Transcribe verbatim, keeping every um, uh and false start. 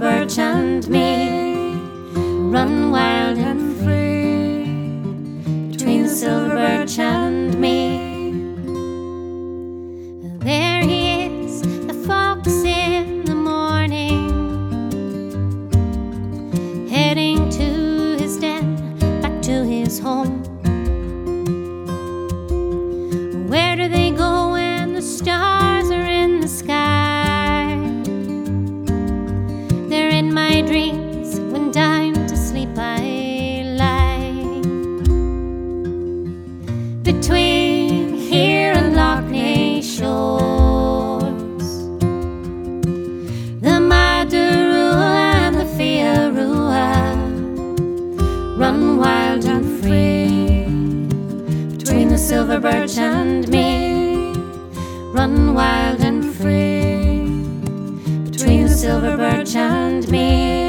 birch and me, run wild and free, between the silver birch and me. There he is, the fox in the morning, heading to his den, back to his home. Where do they go when the stars are in the sky? They're in my dreams when dying to sleep I lie. Between here and Loch Ness shores, the Madarua and the Fiarua run wild and free, between the silver birch and me, run wild and free, between the silver birch and me.